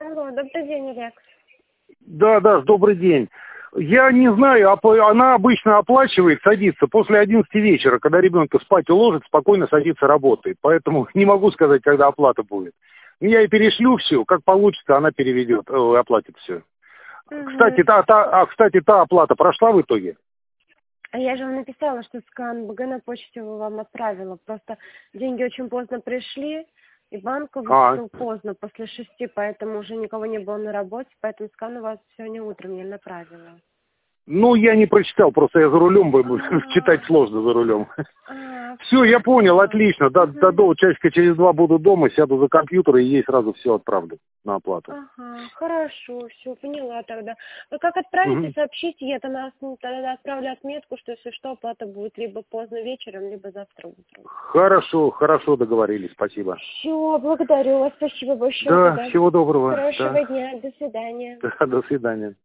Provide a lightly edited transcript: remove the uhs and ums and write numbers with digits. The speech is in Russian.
Алло, добрый день, Олег. Да, добрый день. Я не знаю, она обычно оплачивает, садится после 11 вечера, когда ребенка спать уложит, спокойно садится, работает. Поэтому не могу сказать, когда оплата будет. Я ей перешлю все, как получится, она переведет, оплатит все. Угу. Кстати, та оплата прошла в итоге? А я же вам написала, что скан БГ на почте вам отправила. Просто деньги очень поздно пришли, и банк выпустил поздно, после 6, поэтому уже никого не было на работе, поэтому скан у вас сегодня утром я направила. Ну, я не прочитал, просто я за рулем, читать сложно за рулем. Все, я понял, отлично. До часика через 2 буду дома, сяду за компьютер и ей сразу все отправлю на оплату. Ага, хорошо, все, поняла тогда. Вы как отправите, сообщите, я тогда отправлю отметку, что если что, оплата будет либо поздно вечером, либо завтра утром. Хорошо, договорились, спасибо. Все, благодарю вас, спасибо большое. Да, всего доброго. Хорошего дня, до свидания. Да, до свидания.